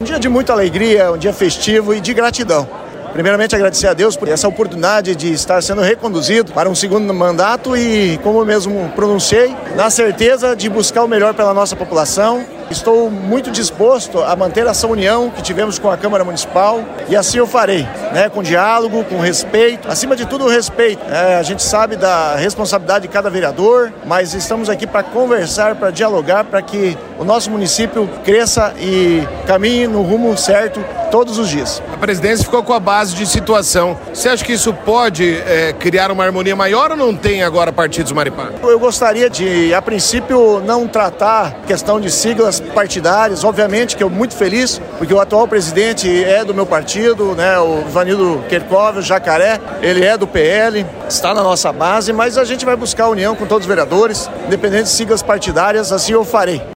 dia de muita alegria, um dia festivo e de gratidão. Primeiramente, agradecer a Deus por essa oportunidade de estar sendo reconduzido para um segundo mandato e, como eu mesmo pronunciei, na certeza de buscar o melhor pela nossa população. Estou muito disposto a manter essa união que tivemos com a Câmara Municipal e assim eu farei, com diálogo, com respeito, acima de tudo o respeito. A gente sabe da responsabilidade de cada vereador, mas estamos aqui para conversar, para dialogar, para que o nosso município cresça e caminhe no rumo certo todos os dias. A presidência ficou com a base de situação. Você acha que isso pode criar uma harmonia maior ou não tem agora partidos, Maripá? Eu gostaria de, a princípio, não tratar questão de siglas partidárias. Obviamente que eu muito feliz, porque o atual presidente é do meu partido, o Ivanildo Kerkov, o Jacaré, ele é do PL, está na nossa base, mas a gente vai buscar a união com todos os vereadores, independente de siglas partidárias, assim eu farei.